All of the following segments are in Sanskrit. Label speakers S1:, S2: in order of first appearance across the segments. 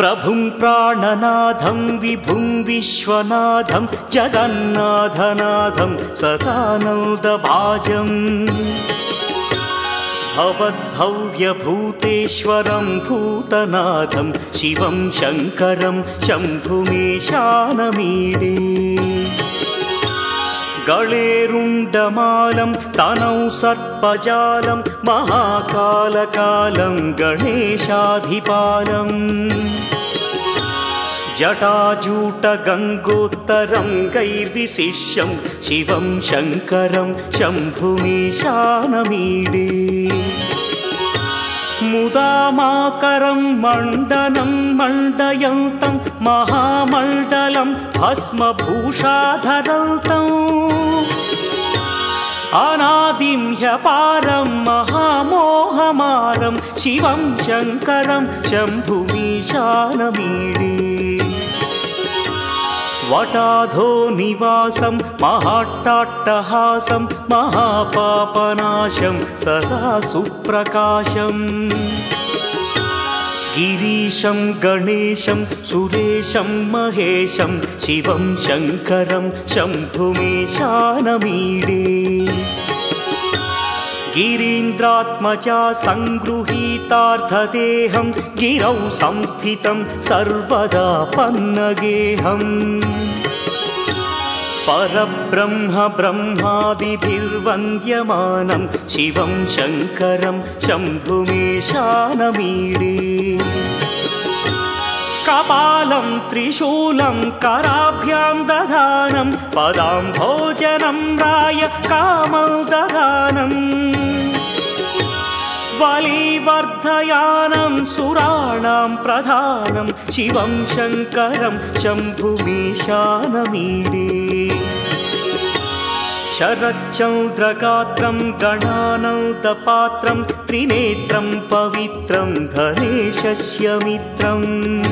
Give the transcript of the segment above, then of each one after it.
S1: प्रभुं प्राणनाथं विभुं विश्वनाथं जगन्नाथनाथं सदानन्दभाजम् भवद्भव्यभूतेश्वरं भूतनाथं शिवं शङ्करं शम्भुमीशानमीडे गळेरुण्डमालं तनौ सर्पजालं महाकालकालं गणेशाधिपालम् जटाजूटगङ्गोत्तरं गैर्विशिष्यं शिवं शङ्करं शम्भुमीशानमीडे मुदामाकरं मण्डनं मण्डयन्तं महामण्डलं भस्मभूषाधरन्तम् अनादिं ह्यपारं महामोहमारं शिवं शङ्करं शम्भुमीशानमीडे वटाधो निवासं महाट्टाट्टहासं महापापनाशं सदा सुप्रकाशम् गिरीशं गणेशं सुरेशं महेशं शिवं शङ्करं शम्भुमीशानमीडे गिरीन्द्रात्मजा सङ्गृहीतार्थदेहं गिरौ संस्थितं सर्वदा पन्नगेहम् परब्रह्म ब्रह्मादिभिर्वन्द्यमानं शिवं शङ्करं शम्भुमीशानमीडे कपालं त्रिशूलं कराभ्यां दधानं पदाम्भोजनं राय कामोदधानम् बलिवर्धयानं सुराणां प्रधानं शिवं शङ्करं शम्भुमीशानमीडे शरच्चन्द्रगात्रं गणानन्दपात्रं त्रिनेत्रं पवित्रं धनेशस्य मित्रम्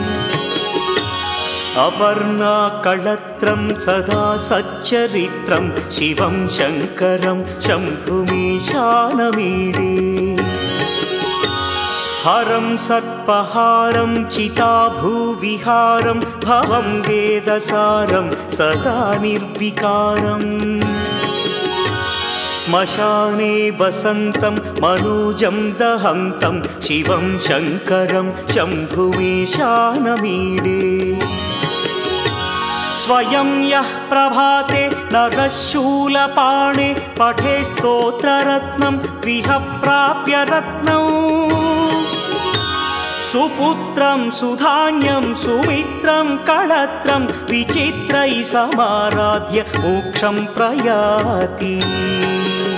S1: अपर्णाकळत्रं सदा सच्चरित्रं शिवं शङ्करं शम्भुमीशानमीडे हरं सर्पहारं चिताभूविहारं भवं वेदसारं सदा निर्विकारम् श्मशाने वसन्तं मनोजं दहन्तं शिवं शङ्करं शम्भुमीशानमीडे स्वयं यः प्रभाते नरः शूलपाणे पठे स्तोत्ररत्नं गृह प्राप्य रत्नम् सुपुत्रं सुधान्यं सुमित्रं कळत्रं विचित्रैः समाराध्य मोक्षं प्रयाति।